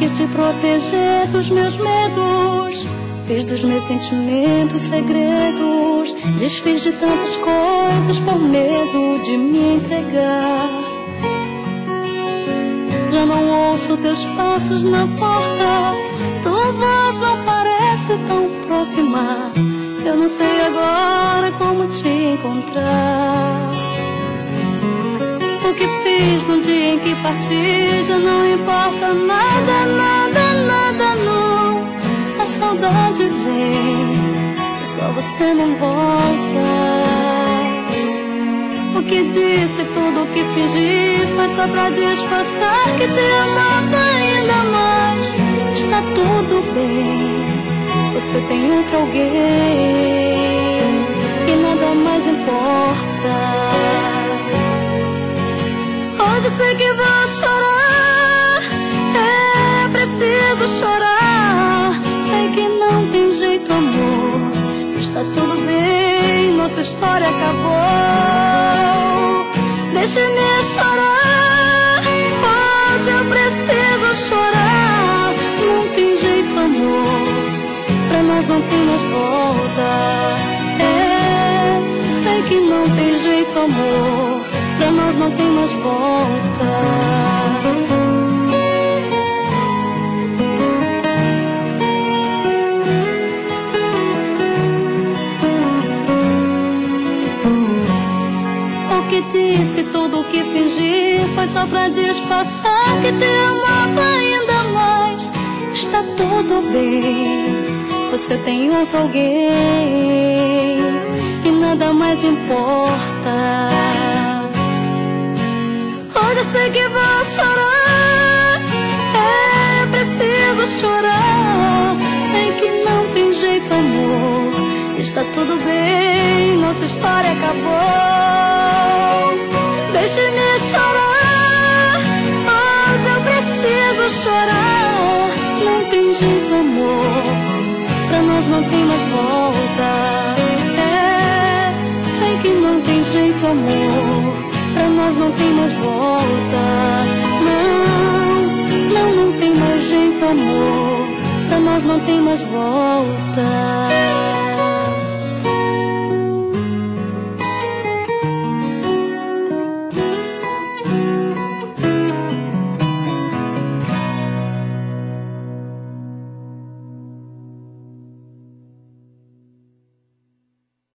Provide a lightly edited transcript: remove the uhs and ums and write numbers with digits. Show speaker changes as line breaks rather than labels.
quis te proteger dos meus medos, fiz dos meus sentimentos segredos, desfiz de tantas coisas por medo de me entregar. Já não ouço teus passos na porta, tua voz não parece tão próxima. Eu não sei agora como te encontrar. O que fiz no dia em que parti já não importa nada, nada, nada não. A saudade vem e só você não volta. O que disse, tudo o que fingi foi só pra disfarçar que te amava ainda mais. Está tudo bem, você tem outro alguém e nada mais importa. Hoje sei que vou chorar, é preciso chorar. Sei que não tem jeito, amor, está tudo bem, nossa história acabou. Deixe-me chorar, hoje eu preciso chorar. Não tem jeito, amor, pra nós não tem mais volta. É, sei que não tem jeito, amor, pra nós não tem mais volta. O que disse, tudo o que fingi foi só pra disfarçar que te amava ainda mais. Está tudo bem, você tem outro alguém e nada mais importa. Hoje eu sei que vou chorar, é preciso chorar. Sei que não tem jeito, amor, está tudo bem, nossa história acabou. Deixe-me chorar, hoje eu preciso chorar. Não tem jeito, amor, pra nós não tem mais volta. É, sei que não tem jeito, amor, pra nós não tem mais volta. Não, não, não tem mais jeito, amor, pra nós não tem mais volta.